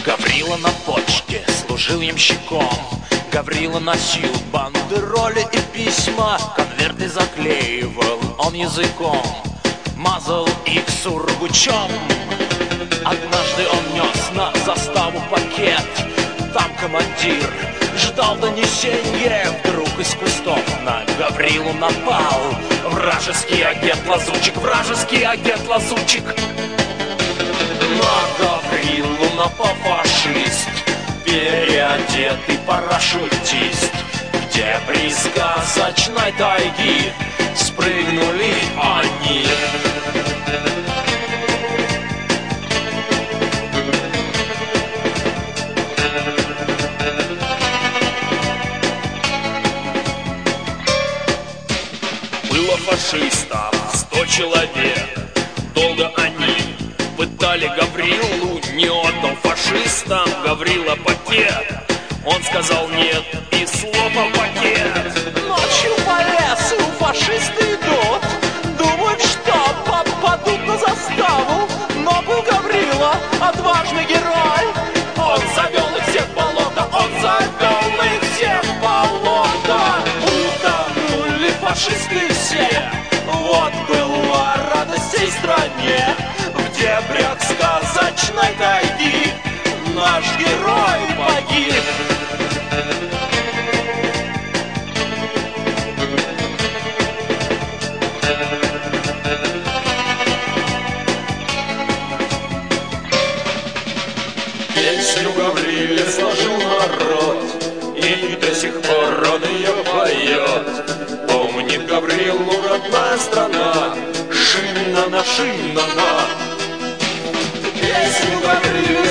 Гаврила на почте служил ямщиком. Гаврила носил бандероли и письма, конверты заклеивал он языком, мазал их сургучом. Однажды он нес на заставу пакет, там командир ждал донесенье. Вдруг из кустов на Гаврилу напал вражеский агент-лазутчик, вражеский агент-лазутчик. На Гаврилу напал фашист, переодетый парашютист, где при сказочной тайге спрыгнули они. Было фашистов 100 человек. Долго они пытали Гаврилу, не отдал фашистам Гаврила пакет. Он сказал нет и сломал пакет. Ночью по лесу фашисты идут, думают, что попадут на заставу. Но был Гаврила отважный герой, Он завел их всех в болото, он завел их всех в болото. утонули фашисты все. Вот была радость всей стране. В дебрях сказочной тайги Наш герой погиб. Песню Гавриле сложил народ, и до сих пор он ее поет. Помнит Гаврилу родная страна, шинна на шинна на. Песню Гавриле